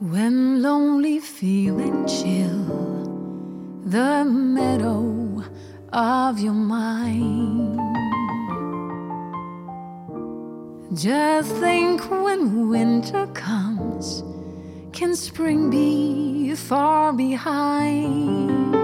When lonely feeling chill the meadow of your mind, just think when winter comes, can spring be far behind?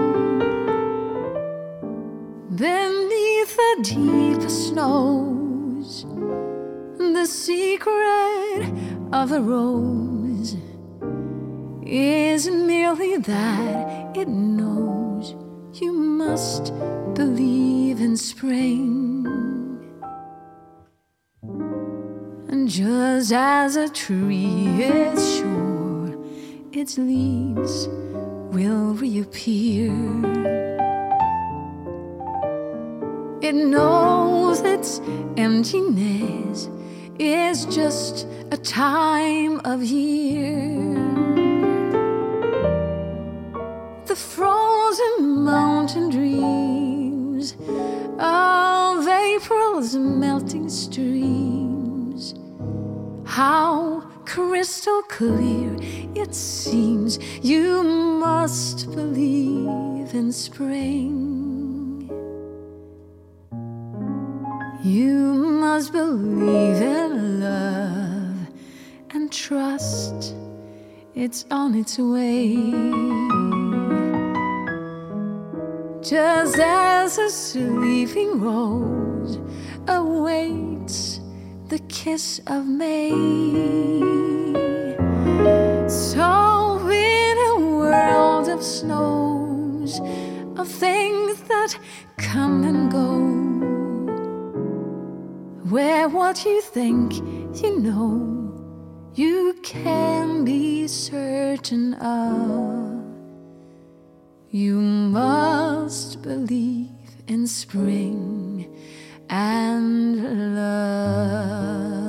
Beneath the deep snows, the secret of a rose is merely that it knows you must believe in spring. And just as a tree is sure its leaves will reappear, it knows its emptiness is just a time of year. The frozen mountain dreams of April's melting streams, how crystal clear it seems you must believe in spring. You must believe in love and trust it's on its way. Just as a sleeping rose awaits the kiss of May, so in a world of snows, of things that come and go, where what you think you know, you can be certain of. You must believe in spring and love.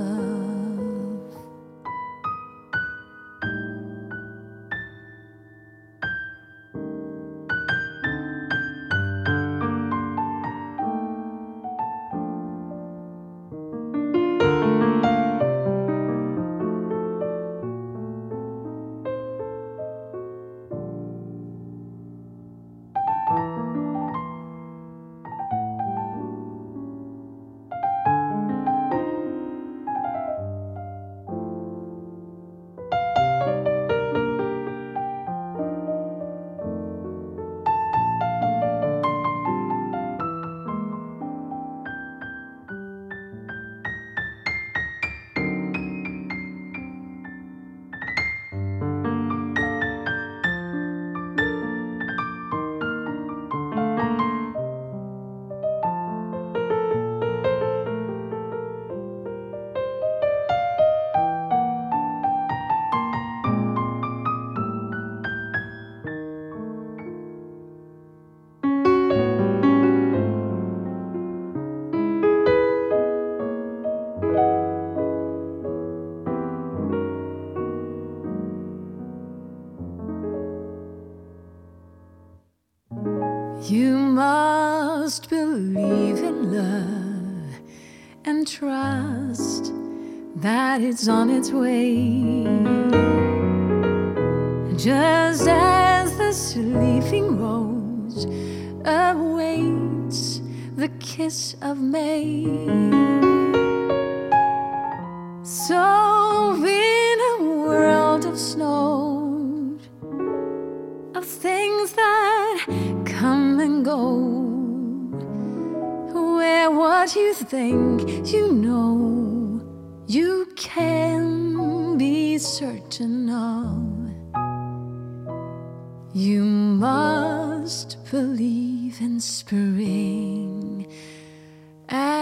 You must believe in love and trust that it's on its way. Just as the sleeping rose awaits the kiss of May, so in a world of snow, of things that come and go, where what you think you know, you can be certain of. You must believe in spring.